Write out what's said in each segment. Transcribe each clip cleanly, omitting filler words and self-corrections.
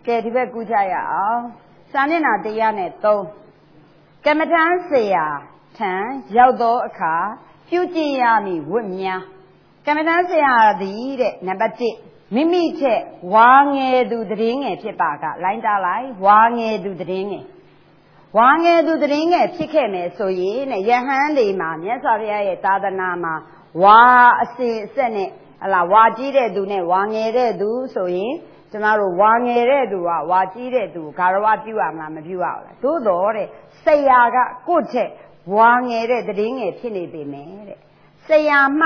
ကဲဒီဘက်ကူးကြရအောင်စာမျက်နှာ103ကမ္မထမ်းဆရာထံရောက်သောအခါပြုကျင့်ရမည်ဝတ်များကမ္မထမ်းဆရာသည်တဲ့နံပါတ်1မိမိထက်ဝါငယ်သူတည်ငယ်ဖြစ်ပါကလိုင်းတားလိုက်ဝါငယ်သူတည်ငယ်ဝါငယ်သူတည်ငယ်ဖြစ်ခဲ့မယ်ဆိုရင်တဲ့ယဟန်တွေမှာမြတ်စွာဘုရားရဲ့သာသနာမှာဝါအစဉ်အဆက်နဲ့ဟလာဝါကြီးတဲ့သူနဲ့ဝါငယ်တဲ့သူဆိုရင်ကျမတို့ဝါငယ်တဲ့သူကဝါကြီးတဲ့သူဂါရဝပြုရမလားမပြုရဘူးလားသို့တော်တဲ့ဆရာကကိုယ့်ချက်ဝါငယ်တဲ့တည်ငယ်ဖြစ်နေပေမယ်တဲ့ဆရာမ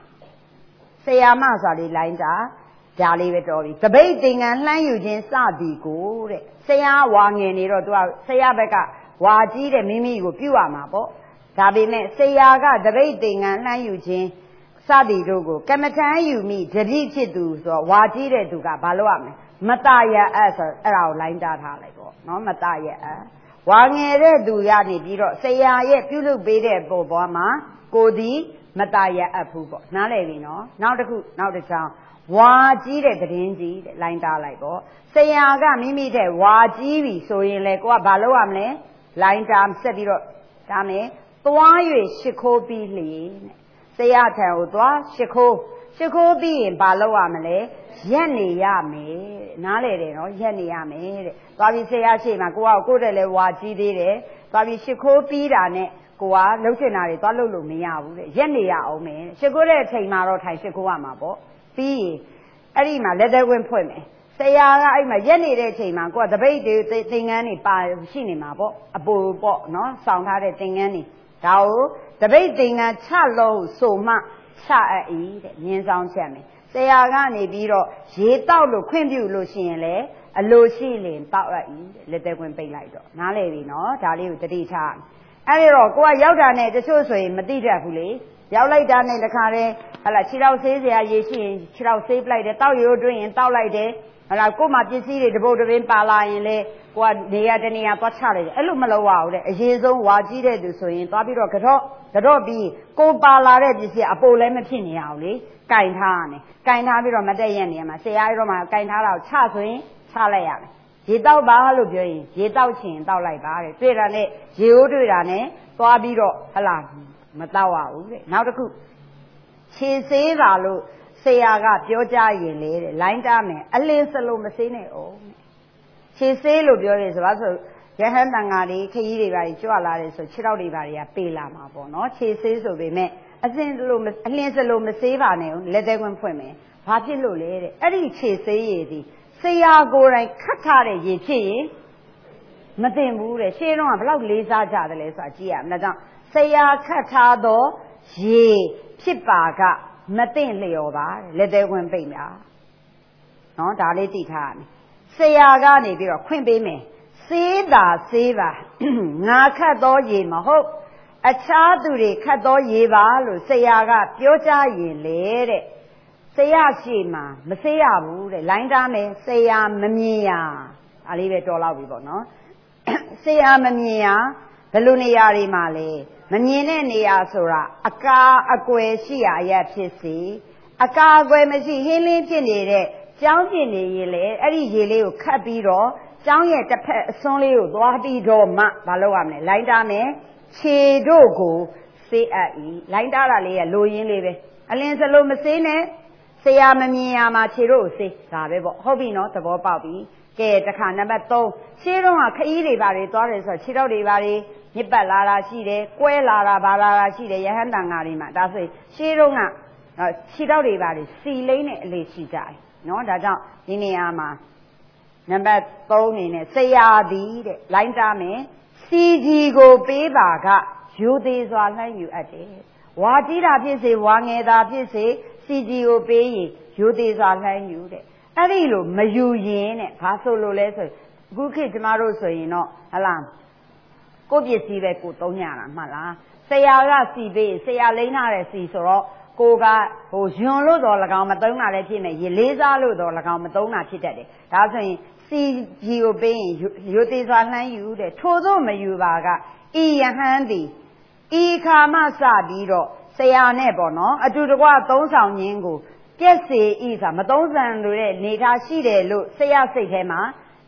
ဆိုတာလေလိုင်းတာဒါလေးပဲတော်ပြီတပိတ်သင်္ကန်းလှမ်းယူခြင်းစသည်ကိုတဲ့ဆရာဝါငယ်နေတော့သူကဆရာဘက်ကဝါကြီးတဲ့မိမိကိုပြုရမှာပေါ့ဒါပေမဲ့ဆရာကတပိတ်သင်္ကန်းလှမ်းယူခြင်းစသည်တို့ကိုကမ္မထမ်းယူမိတတိဖြစ်သူဆိုတော့ဝါကြီးတဲ့သူကဘာလုပ်ရမလဲမတရအပ်ဆိုအဲ့ဒါကိုလိုင်းတားထားလိုက်ပေါ့နော်မတရအပ်ဝါငယ်တဲ့သူရနေပြီးတော့ဆရာရဲ့ပြုလုပ်ပေးတဲ့ပုံပေါ်မှာကိုသည်မတရအပ်ဘူးပေါ့နားလည်ပြီနော်နောက်တစ်ချောင်းဝါကြီးတဲ့တည်င်းကြီးတဲ့လိုင်းတားလိုက်ပေါ့ဆရာကမိမိတဲ့ဝါကြီးပြီဆိုရင်လေကိုကဘာလုပ်ရမလဲလိုင်းတားဆက်ပြီးတော့ဒါမယ်သွား၍ရှ िख ိုးပြီးလျင်တဲ့ဆရာထံကိုသွားရှ िख ိုးပြီးရင်ဘာလုပ်ရမလဲရက်နေရမယ်တဲ့နားလေတယ်နော်ရက်နေရမယ်တဲ့သွားပြီးဆရာရှိမှကိုတဲ့လဲဝါကြီးသေးတယ်သွားပြီးရှ िख ိုးပြီးတာနဲ့ကိုကလှုပ်ချင်တာတွေသွားလှုပ်လို့မရဘူးတဲ့ရက်နေရအောင်မယ်ရှ िख ိုးတဲ့အချိန်မှာတော့ထိုင်ရှ िख ိုးရမှာပေါ့ပြီးရင်အဲ့ဒီမှာလက်သေးခွင်းဖွင့်မယ်ဆရာကအဲ့မှာရက်နေတဲ့အချိန်မှာကိုကတပိတ်တွေသင်္ကန်းတွေပါရှိနေမှာပေါ့အပူပေါ့နော်ဆောင်းထားတဲ့သင်္ကန်းတွေဒါကိုတပိတ်သင်္ကန်းချလို့ဆိုမှချအပ်၏တဲ့မြင်းဆောင်ချက်မယ်ဆရာကနေပြီးတော့ရေတောက်လို့ခွင့်ပြုလို့ရှိရင်လေအလိုရှိရင်တောက်အပ်၏တဲ့လက်သေးခွင်းပိတ်လိုက်တော့နားလည်ပြီနော်ဒါလေးကိုတတိထားအဲ့ဒီတော့ကိုကရောက်တာနဲ့တချို့ဆိုရင်မသိတတ်ဘူးလေရောက်လိုက်တာနဲ့တခါတည်းဟလာခြေထောက်ဆေးစရာရေရှိရင်ခြေထောက်ဆေးပလိုက်တယ်တောက်ရိုးတွင်းရင်တောက်လိုက်တယ်ဟလာကို့မှာပစ္စည်းတွေတပုတ်တပင်းပါလာရင်လေကိုကနေရာတနေရာသွားချလိုက်တယ်အဲ့လိုမလုပ်ရဘူးတဲ့အရေးဆုံးဝါကြီးတဲ့သူဆိုရင်သွားပြီးတော့ကတော့ပြီးကိုပါလာတဲ့ပစ္စည်းအပိုလည်းမဖြစ်နေရအောင်လေကင်ထားရမယ်ကင်ထားပြီးတော့မတက်ရက်နေရမှာဆရာကြီးတော့မှကင်ထားတာကိုချဆိုရင်ချလိုက်ရမယ်ရေတောက်ပါလို့ပြောရင်ရေတောက်ချင်တောက်လိုက်ပါတဲ့တွေ့တာနဲ့ရေအိုးတွေ့တာနဲ့သွားပြီးတော့ဟလာမတောက်ရဘူးတဲ့နောက်တစ်ခုခြေဆေးပါလို့ဆရာကပြောကြရင်လေတဲ့လိုင်းတားမယ်အလင်းစလုံးမဆေးနဲ့အောင်ခြေဆေးလို့ပြောရဲဆိုပါဆိုရဟန်းတန်ဃာတွေခရီးတွေပါကြွလာတယ်ဆိုခြေထောက်တွေပါတွေကပေးလာမှာပေါ့နော်ခြေဆေးဆိုပေမဲ့အလင်းစလုံးမဆေးပါနဲ့လက်သေးခွင်းဖွင့်မယ်ဘာဖြစ်လို့လဲတဲ့အဲ့ဒီခြေဆေးရည်ဒီဆရာကိုယ်တိုင်ခတ်ထားတဲ့ရေဖြစ်ရင်မသိဘူးတဲ့ရှင်းတော့ကဘလောက်လေးစားကြတယ်လဲဆိုတာကြည့်ရမယ်ဒါကြောင့်ဆရာခတ်ထားသောရေဖြစ်ပါကမသိလျော်ပါလက်သေးခွင်းပိတ်များနော်ဒါလေးသိထားရမယ်ဆရာကနေပြီးတော့ခွင့်ပေးမယ်ဆေးပါငါခတ်သောရေမဟုတ်အခြားသူတွေခတ်သောရေပါလို့ဆရာကပြောကြရင်လေတဲ့ဆရာရှိမှမဆေးရဘူးတဲ့လိုင်းတားမယ်ဆရာမမြင်ရအားလေးပဲတော်လောက်ပြီပေါ့နော်ဆရာမမြင်ရဘယ်လိုနေရာတွေမှာလဲမမြင်တဲ့နေရာဆိုတာအကာအကွယ်ရှိရအရဖြစ်စီအကာအကွယ်မရှိဟင်းလင်းဖြစ်နေတဲ့ကျောင်းပြင်နေရင်လေအဲ့ဒီရေလေးကိုခတ်ပြီးတော့ကျောင်းရဲ့တစ်ဖက်အစွန်းလေးကိုသွားပြီးတော့မှမလုပ်ရမလဲလိုင်းတားမယ်ခြေတို့ကိုဆေးအပ်ဤလိုင်းတားတာလေးကလိုရင်းလေးပဲအလင်းစလုံးမဆေးနဲ့ဆရာမမြင်ရမှာခြေတို့ကိုဆေးဒါပဲပေါ့ဟုတ်ပြီနော်သဘောပေါက်ပြီကဲတခါနံပါတ်3ရှင်းတော့ခရီးတွေပါတွေသွားတယ်ဆိုတော့ခြေထောက်တွေပါတွေညစ်ပတ်လာတာရှိတယ်ကွဲလာတာဘာလာတာရှိတယ်ရဟန်းတန်ဃာတွေမှာဒါဆိုရှင်းတော့ကခြေထောက်တွေပါတွေစီလိမ့်နဲ့အလေးရှိကြတယ်နော်ဒါကြောင့်ဒီနေရာမှာနံပါတ်3အနေနဲ့ဆရာသည်တဲ့လိုင်းတားမယ်စီကြီးကိုပေးပါကရိုသေးစွာလှမ်းယူအပ်တယ်ဝါကြီးတာဖြစ်စေဝါငယ်တာဖြစ်စေစီကြီးကိုပေးရင်ရိုသေးစွာလှမ်းယူတဲ့အဲ့ဒီလိုမယူရင်တဲ့ဘာဆိုလို့လဲဆိုအခုခေတ်ကျမတို့ဆိုရင်တော့ဟလားကိုပစ္စည်းပဲကိုသုံးရတာမှတ်လားဆရာကစီပေးဆရာလိမ့်ထားတဲ့စီဆိုတော့ကိုကဟိုယွန်လို့တော့၎င်းမသုံးတာလည်းဖြစ်မယ်ရေလေးစားလို့တော့၎င်းမသုံးတာဖြစ်တတ်တယ်ဒါဆိုရင်စီကြီးကိုပေးရင်ရိုသေးစွာလှမ်းယူတဲ့ထို့သောမယူပါကဤယဟန်သည်ဤခါမှစပြီးတော့ဆရာနဲ့ပေါ့နော်အတူတကွသုံးဆောင်ခြင်းကိုပြက်စေဤဆိုမသုံးဆန်လို့တဲ့နေထားရှိတယ်လို့ဆရာစိတ်ထဲမှာ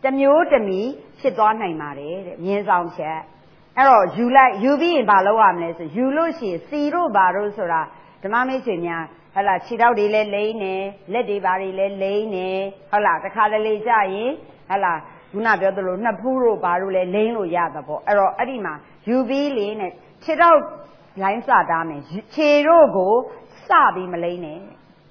တမျိုးတမီဖြစ်သွားနိုင်ပါတယ်တဲ့မြင်းဆောင်ချက်အဲ့တော့ယူလိုက်ယူပြီးရင်ဘာလုပ်ရမလဲဆိုယူလို့ရှိရင်စီတို့ဘာတို့ဆိုတာဓမ္မမိတ်ဆွေများဟုတ်လားခြေထောက်တွေလည်းလိမ့်နေလက်တွေဘာတွေလည်းလိမ့်နေဟုတ်လားတခါတလေကြရင်ဟုတ်လားခုနပြောသလိုနှစ်ဖူးတို့ဘာတို့လည်းလိမ့်လို့ရတာပေါ့အဲ့တော့အဲ့ဒီမှာယူပြီးလေနဲ့ခြေထောက်လိုင်းစတားမယ်ခြေတို့ကိုစပြီးမလိမ့်နဲ့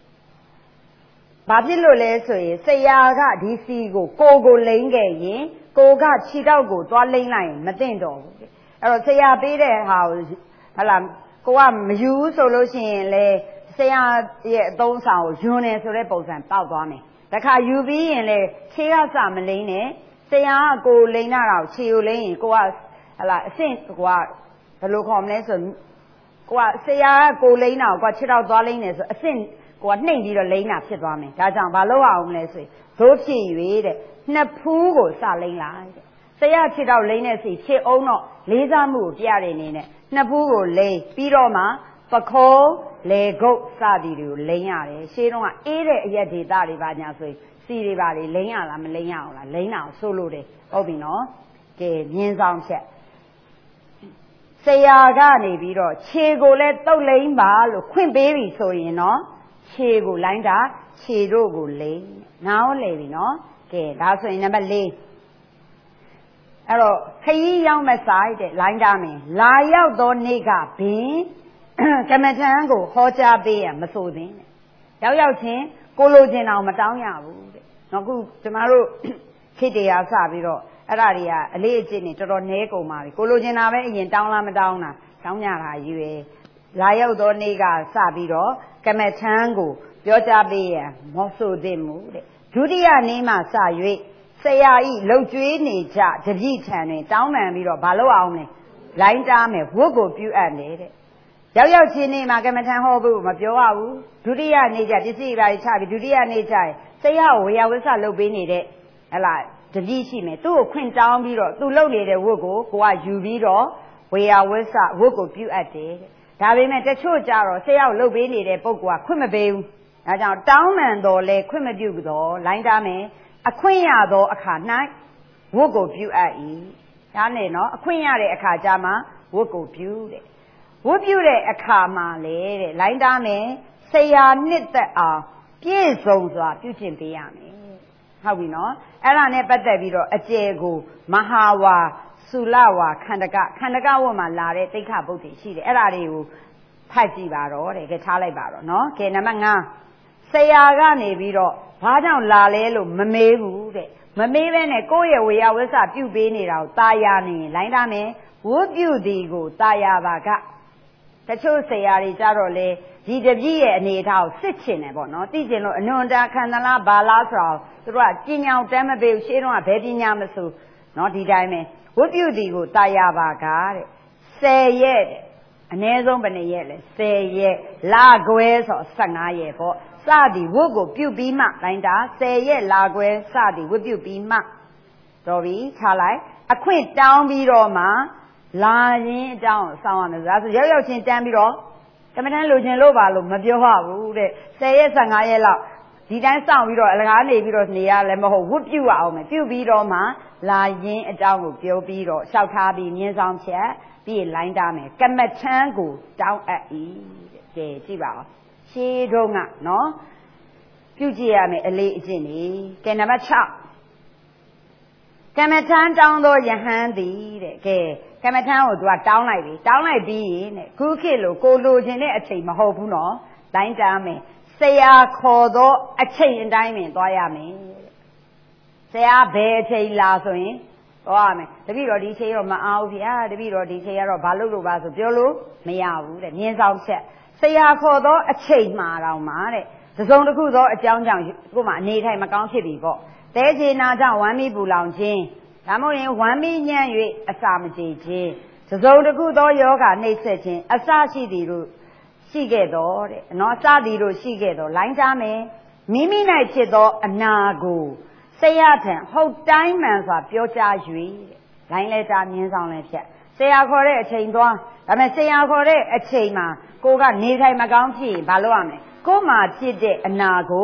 ဘာဖြစ်လို့လဲဆိုရင်ဆရာကဒီစီကိုလိမ့်ခဲ့ရင်ကိုကခြေထောက်ကိုသွားလိမ့်လိုက်ရင်မသိတော့ဘူးအဲ့တော့ဆရာပေးတဲ့ဟာကိုဟလာကိုကမယူဘူးဆိုလို့ရှိရင်လေဆရာရဲ့အသုံးဆောင်ကိုယွန်းနေဆိုတဲ့ပုံစံပေါက်သွားမယ်တခါယူပြီးရင်လေခြေကစမလိမ့်နဲ့ဆရာကကိုလိမ့်တာတော့ခြေကိုလိမ့်ရင်ကိုကဟလာအဆင့်ကိုကဘယ်လိုခေါ်မလဲဆိုကိုကဆရာကကိုလိမ့်တာကိုကခြေထောက်သွားလိမ့်နေဆိုအဆင့်ကိုကနှိမ့်ပြီးတော့လိမ့်တာဖြစ်သွားမယ်ဒါကြောင့်ဘာလို့အောင်လဲဆိုရင်ဒိုးဖြစ်၍တဲ့နှစ်ဖူးကိုစလိမ့်လိုက်တဲ့ဆရာခြေထောက်လိမ့်နေစီခြေအုံးတော့လေးစားမှုကိုပြတဲ့အနေနဲ့နှစ်ဖူးကိုလိမ့်ပြီးတော့မှပခုံးလေကုတ်စသည်တွေကိုလိမ့်ရတယ်ရှေးတုန်းကအေးတဲ့အရက်ဒေသတွေပါညာဆိုရင်စီတွေပါလေလိမ့်ရလားမလိမ့်ရအောင်လားလိမ့်တာကိုဆိုလို့တယ်ဟုတ်ပြီနော်ကဲမြင်းဆောင်ချက်ဆရာကနေပြီးတော့ခြေကိုလည်းတုတ်လိမ့်ပါလို့ခွင့်ပေးပြီဆိုရင်နော်ခြေကိုလိုင်းတာခြေတို့ကိုလိမ့်နားလေပြီနော်ကဲဒါဆိုရင်နံပါတ်4အဲ့တော့ခရီးရောက်မဲ့ဆိုင်တဲ့လိုင်းတာမင်းလာရောက်သောနေ့ကဘင်းကမ္မထံကိုဟောကြားပေးရမဆိုသင်းတဲ့ရောက်ချင်းကိုလိုချင်အောင်မတောင်းရဘူးတဲ့နော်ခုကျမတို့ခေတ္တရာစပြီးတော့အဲ့ဒါတွေကအလေးအကျင့်နေတော်တော်နည်းကုန်ပါပြီကိုလိုချင်တာပဲအရင်တောင်းလားမတောင်းတာတောင်းကြတာကြီးပဲလာရောက်သောနေ့ကစပြီးတော့ကမ္မထံကိုပြောကြားပေးရမဆိုသင့်ဘူးတဲ့ဒုတိယနေ့မှစ၍ဆရာဤလှုပ်ကြွေးနေကြတပည့်ထံတွင်တောင်းပန်ပြီးတော့ဘာလို့အောင်လဲလိုင်းတားမယ်ဝတ်ကိုပြုအပ်နေတဲ့ရောက်ချင်းနေမှာကမ္မထံဟောဖို့မပြောရဘူးဒုတိယနေ့ကျပစ္စည်းပါချပြီးဒုတိယနေ့ကျရင်ဆရာကိုဝေယဝစ္စလုပ်ပေးနေတဲ့ဟလာတပည့်ရှိမယ်သူ့ကိုခွင့်တောင်းပြီးတော့သူလုပ်နေတဲ့ဝတ်ကိုကိုကယူပြီးတော့ဝေယဝစ္စဝတ်ကိုပြုအပ်တယ်ဒါပေမဲ့တချို့ကြတော့ဆရာကိုလုပ်ပေးနေတဲ့ပုဂ္ဂိုလ်ကခွင့်မပေးဘူးဒါကြောင့်တောင်းပန်တော်လဲခွင့်မပြုတော့လိုင်းတားမယ်အခွင့်ရသောအခါ၌ဝတ်ကိုပြုအပ်၏ဒါနဲ့နော်အခွင့်ရတဲ့အခါကျမှဝတ်ကိုပြုတဲ့ဝတ်ပြုတဲ့အခါမှာလေတဲ့လိုင်းတားမယ်ဆရာနှစ်သက်အောင်ပြည့်စုံစွာပြုကျင့်ပေးရမယ်ဟုတ်ပြီနော်အဲ့ဒါနဲ့ပတ်သက်ပြီးတော့အကျယ်ကိုမဟာဝါသုလဝါခန္ဓကဝတ်မှာလာတဲ့တိက္ခဗုဒ္ဓရှိတယ်အဲ့ဒါတွေကိုဖတ်ကြည့်ပါတော့တဲ့ကဲထားလိုက်ပါတော့နော်ကဲနံပါတ်5ဆရာကနေပြီးတော့ဘာကြောင့်လာလဲလို့မမေးဘူးတဲ့မမေးဘဲနဲ့ကိုယ့်ရဲ့ဝေယဝစ္စပြုပေးနေတာကိုตาရနေရင်လိုင်းတာမယ်ဝတ်ပြုသည်ကိုตาရပါကတချို့ဆရာတွေကြတော့လေဒီတပည့်ရဲ့အနေအထားကိုစစ်ချင်တယ်ပေါ့နော်သိချင်လို့အနွန်တာခံသလားဘာလားဆိုတော့သူတို့ကပညာတမ်းမပေးဘူးရှင်းတော့ကဘယ်ပညာမဆိုနော်ဒီတိုင်းပဲဝတ်ပြုသည်ကိုตาရပါကတဲ့10ရက်တဲ့အနည်းဆုံးဘယ်နှရက်လဲ10ရက်လခွဲဆို15ရက်ပေါ့စသည်ဝတ်ကိုပြုပြီးမှတိုင်းတာ10ရက်လာခွဲစသည်ဝတ်ပြုပြီးမှတော်ပြီထားလိုက်အခွင့်တောင်းပြီးတော့မှလာခြင်းအကြောင်းဆောင်းရမယ်ဒါဆိုရောက်ချင်းတန်းပြီးတော့ကမ္မထမ်းလိုချင်လို့ပါလို့မပြောရဘူးတဲ့10ရက်15ရက်လောက်ဒီတိုင်းစောင့်ပြီးတော့အလကားနေပြီးတော့နေရလည်းမဟုတ်ဝတ်ပြုရအောင်မယ်ပြုပြီးတော့မှလာခြင်းအကြောင်းကိုပြောပြီးတော့လျှောက်ထားပြီးမြင်းဆောင်ချက်ပြီးလိုင်းတာမယ်ကမ္မထမ်းကိုတောင်းအပ်၏တဲ့ကြည့်ပါဦးရှေးတုန်းကနော်ပြုကြည့်ရမယ်အလေးအကျင့်နေကဲနံပါတ်6ကမ္မထမ်းတောင်းသောယဟန်သည်တဲ့ကဲကမ္မထမ်းကိုသူကတောင်းလိုက်ပြီတောင်းလိုက်ပြီးရင်တဲ့ခုခေတ်လို့ကိုလိုချင်တဲ့အချိန်မဟုတ်ဘူးနော်တိုင်းတားမယ်ဆရာခေါ်သောအချိန်အတိုင်းပင်သွားရမယ်ဆရာဘယ်အချိန်လာဆိုရင်သွားရမယ်တပည့်တော်ဒီချိန်တော့မအားဘူးဗျာတပည့်တော်ဒီချိန်ကတော့ဘာလုပ်လို့ပါဆိုပြောလို့မရဘူးတဲ့မြင်းဆောင်ချက်ဆရာခေါ်သောအချိန်မှာတော့မှာတဲ့သုံးစုံတစ်ခုသောအကြောင်းကြောင့်ကို့မှာအနေထိုင်မကောင်းဖြစ်ပြီပေါ့တဲချေနာကြောင့်ဝမ်းမီပူလောင်ခြင်းဒါမှမဟုတ်ရင်ဝမ်းမီညံ့၍အစာမကြေခြင်းသုံးစုံတစ်ခုသောယောဂနှိမ့်ဆက်ခြင်းအစရှိသည်တို့ရှိခဲ့တော့တဲ့နော်စသည်တို့ရှိခဲ့တော့လိုင်းသားမယ်မိမိ၌ဖြစ်သောအနာကိုဆရာထံဟုတ်တိုင်းမှန်စွာပြောကြား၍တဲ့လိုင်းလဲတာမြင်းဆောင်လဲဖြတ်ဆရာခေါ်တဲ့အချိန်သွားဒါပေမဲ့ဆရာခေါ်တဲ့အချိန်မှာကိုကနေထိုင်မကောင်းဖြစ်ရင်ဘာလုပ်ရမလဲကို့မှာဖြစ်တဲ့အနာကို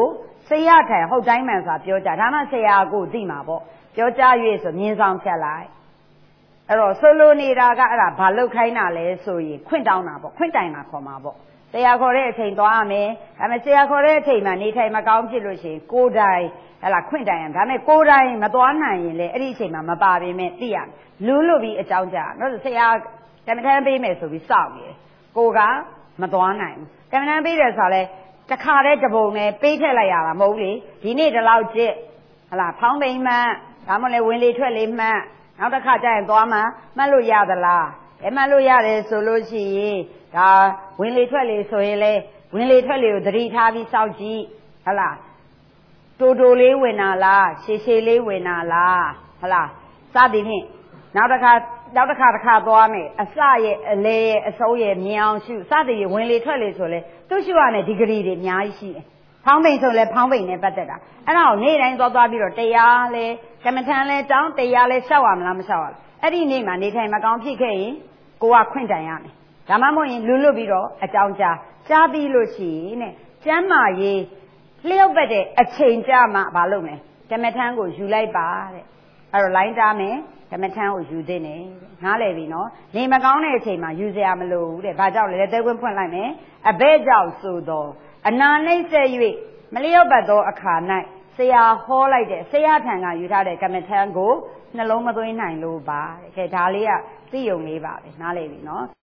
ဆရာထံဟုတ်တိုင်းမှန်စွာပြောကြဒါမှဆရာကိုသိမှာပေါ့ပြောကြ၍ဆိုမြင်ဆောင်ဖြတ်လိုက်အဲ့တော့ဆိုလိုနေတာကအဲ့ဒါဘာလုတ်ခိုင်းတာလဲဆိုရင်ခွင့်တောင်းတာပေါ့ခွင့်တိုင်တာခေါ်မှာပေါ့ဆရာခေါ်တဲ့အချိန်သွားရမယ်ဒါပေမဲ့ဆရာခေါ်တဲ့အချိန်မှာနေထိုင်မကောင်းဖြစ်လို့ရှိရင်ကိုယ်တိုင်ဟလာခွင့်တိုင်ရဒါပေမဲ့ကိုယ်တိုင်မသွားနိုင်ရင်လေအဲ့ဒီအချိန်မှာမပါပေမဲ့သိရလူလွတ်ပြီးအကြောင်းကြားနော်ဆရာကမ္မထမ်းပေးမယ်ဆိုပြီးစောင့်နေတယ်ကိုကမသွားနိုင်ဘူးကမ္မထမ်းပေးတယ်ဆိုတော့လေတခါတည်းတပုံနဲ့ပေးထည့်လိုက်ရတာမဟုတ်လေဒီနေ့ဒီလောက်ကျစ်ဟလာဖောင်းသိမ်းမှဒါမှမဟုတ်လေဝင်လေထွက်လေမှနောက်တစ်ခါကျရင်သွားမှမှတ်လို့ရသလားမှတ်လို့ရတယ်ဆိုလို့ရှိရင်ဒါဝင်လေထွက်လေဆိုရင်လေဝင်လေထွက်လေကိုသတိထားပြီးစောင့်ကြည့်ဟလားတိုးတိုးလေးဝင်တာလားရှည်ရှည်လေးဝင်တာလားဟလားစသည်ဖြင့်နောက်တစ်ခါသွားမယ်အစရဲ့အလဲရဲ့အဆုံးရဲ့မြင်အောင်ရှုစသည်ဖြင့်ဝင်လေထွက်လေဆိုလေသူ့ရှုရတဲ့ဒီဂရီတွေအများကြီးရှိတယ်ဖောင်းပိန်ဆိုလဲဖောင်းပိန်နဲ့ပတ်သက်တာအဲ့ဒါကိုနေ့တိုင်းသွားပြီးတော့တရားလဲကမ္မထန်လဲတောင်းတရားလဲရှောက်ရမလားမရှောက်ရဘူးအဲ့ဒီနေ့မှာနေထိုင်မကောင်းဖြစ်ခဲ့ရင်ကိုကခွင့်တိုင်ရမယ်ဒါမှမဟုတ်ရင်လွတ်ပြီးတော့အကြောင်းကြားပြီးလို့ရှိရင်တဲ့ကျမ်းမာရေးလျှောက်ပတ်တဲ့အချိန်ကြမှာမလုပ်မယ်ကမ္မထန်ကိုယူလိုက်ပါတဲ့အဲ့တော့လိုင်းတားမယ်ကမ္မထန်ကိုယူသင့်တယ်နားလည်ပြီနော်နေမကောင်းတဲ့အချိန်မှာယူစရာမလိုဘူးတဲ့ဘာကြောင့်လဲတဲခွင်းဖွင့်လိုက်မယ်အဘဲကြောင့်ဆိုတော့အနာနှိမ့်ဆက်၍မလျော့ပတ်သောအခါ၌ဆရာဟောလိုက်တဲ့ဆရာထံကယူထားတဲ့ကမ္မထန်ကိုနှလုံးမသွင်းနိုင်လို့ပါတဲ့ဒါလေးကသိယုံလေးပါပဲနားလည်ပြီနော်